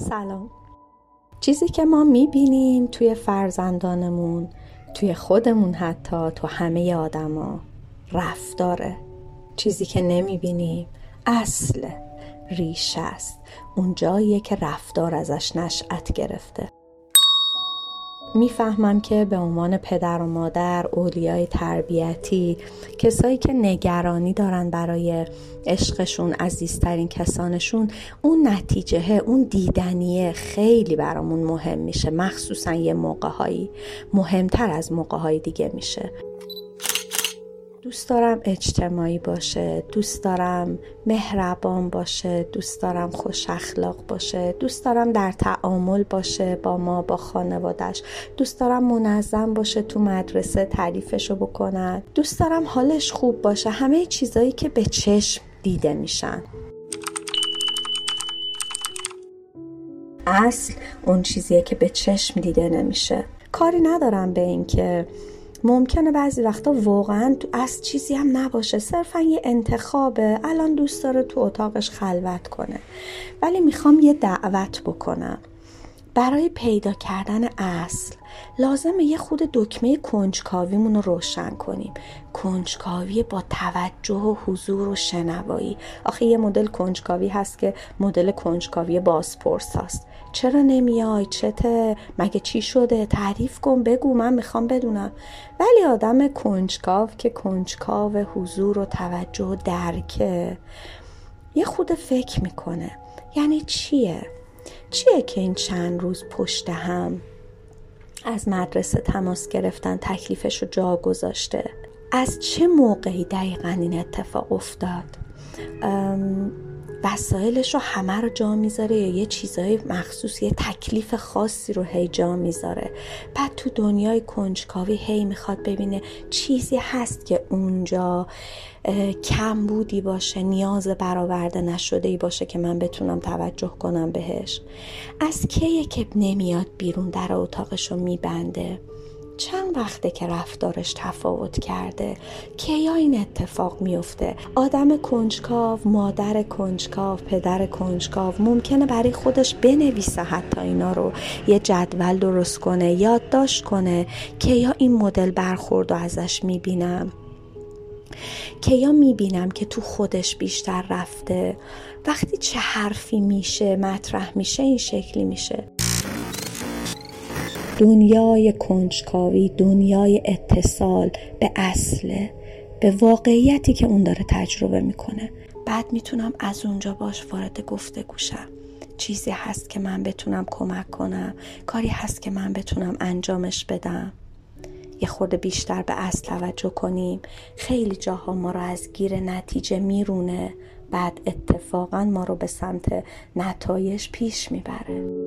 سلام. چیزی که ما میبینیم توی فرزندانمون، توی خودمون، حتی تو همه آدما رفتاره. چیزی که نمیبینیم اصل ریشه است، اون جاییه که رفتار ازش نشأت گرفته. میفهمم که به عنوان پدر و مادر، اولیای تربیتی، کسایی که نگرانی دارن برای عشقشون، عزیزترین کسانشون، اون نتیجه، اون دیدنیه خیلی برامون مهم میشه، مخصوصا یه موقع‌هایی مهمتر از موقع‌های دیگه میشه. دوست دارم اجتماعی باشه، دوست دارم مهربان باشه، دوست دارم خوش اخلاق باشه، دوست دارم در تعامل باشه با ما، با خانوادش، دوست دارم منظم باشه، تو مدرسه تعریفشو بکنن، دوست دارم حالش خوب باشه، همه چیزایی که به چشم دیده میشن. اصل اون چیزیه که به چشم دیده نمیشه. کاری ندارم به این که ممکنه بعضی وقتا واقعا از چیزی هم نباشه، صرفا یه انتخابه، الان دوست داره تو اتاقش خلوت کنه، ولی میخوام یه دعوت بکنم. برای پیدا کردن اصل لازمه یه خود دکمه کنجکاویمون رو روشن کنیم. کنجکاوی با توجه و حضور و شنوایی. آخه یه مدل کنجکاوی هست که مدل کنجکاوی بازپرس هست. چرا نمیای؟ چته؟ مگه چی شده؟ تعریف کن، بگو، من میخوام بدونم. ولی آدم کنجکاو که کنجکاو حضور و توجه و درکه، یه خود فکر میکنه. یعنی چیه که این چند روز پشت هم از مدرسه تماس گرفتن، تکلیفش رو جا گذاشته؟ از چه موقعی دقیقاً این اتفاق افتاد؟ وسایلش رو همه رو جا میذاره یا یه چیزای مخصوص، یه تکلیف خاصی رو هی جا میذاره؟ بعد تو دنیای کنجکاوی هی میخواد ببینه چیزی هست که اونجا کم بودی باشه، نیاز برآورده نشده‌ای باشه که من بتونم توجه کنم بهش. از کیه که نمیاد بیرون، در اتاقش رو میبنده؟ چند وقته که رفتارش تفاوت کرده؟ کیا این اتفاق میفته؟ آدم کنجکاو، مادر کنجکاو، پدر کنجکاو ممکنه برای خودش بنویسه حتی اینا رو، یه جدول درست کنه، یادداشت کنه. کیا این مدل برخورد رو ازش میبینم؟ کیا میبینم که تو خودش بیشتر رفته؟ وقتی چه حرفی میشه، مطرح میشه، این شکلی میشه. دنیای کنجکاوی دنیای اتصال به اصله، به واقعیتی که اون داره تجربه میکنه. بعد میتونم از اونجا باش وارد گفتگو شم. چیزی هست که من بتونم کمک کنم، کاری هست که من بتونم انجامش بدم. یه خورده بیشتر به اصل توجه کنیم. خیلی جاها ما رو از گیر نتیجه میرونه، بعد اتفاقا ما رو به سمت نتایج پیش میبره.